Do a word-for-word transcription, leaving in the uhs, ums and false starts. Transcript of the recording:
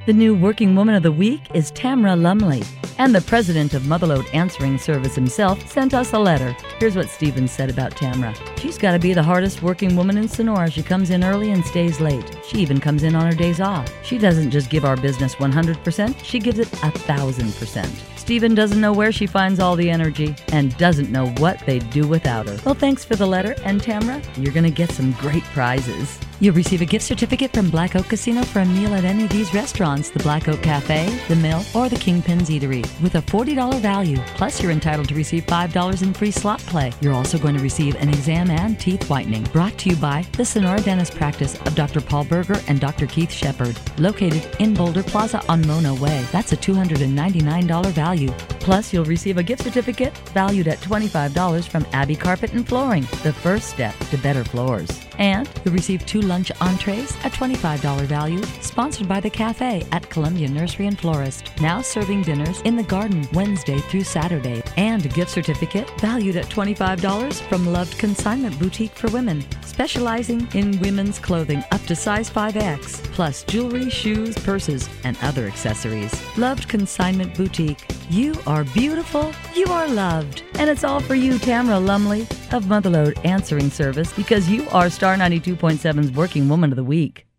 The new Working Woman of the Week is Tamra Lumley. And the president of Motherlode Answering Service himself sent us a letter. Here's what Stephen said about Tamra. She's got to be the hardest working woman in Sonora. She comes in early and stays late. She even comes in on her days off. She doesn't just give our business one hundred percent, she gives it one thousand percent. Stephen doesn't know where she finds all the energy and doesn't know what they'd do without her. Well, thanks for the letter, and Tamra, you're going to get some great prizes. You'll receive a gift certificate from Black Oak Casino for a meal at any of these restaurants, the Black Oak Cafe, the Mill, or the Kingpin's Eatery, with a forty dollars value. Plus, you're entitled to receive five dollars in free slot play. You're also going to receive an exam and teeth whitening. Brought to you by the Sonora Dentist Practice of Doctor Paul Berger and Doctor Keith Shepard, located in Boulder Plaza on Mona Way. That's a two hundred ninety-nine dollars value. Plus, you'll receive a gift certificate valued at twenty-five dollars from Abbey Carpet and Flooring, the first step to better floors. And you'll receive two lunch entrees at twenty-five dollars value, sponsored by the Cafe at Columbia Nursery and Florist, now serving dinners in the garden Wednesday through Saturday. And a gift certificate valued at twenty-five dollars from Loved Consignment Boutique for Women, specializing in women's clothing up to size five X, plus jewelry, shoes, purses, and other accessories. Loved Consignment Boutique. You are beautiful, you are loved. And it's all for you, Tamra Lumley of Motherlode Answering Service, because you are Star ninety-two point seven's Working Woman of the Week.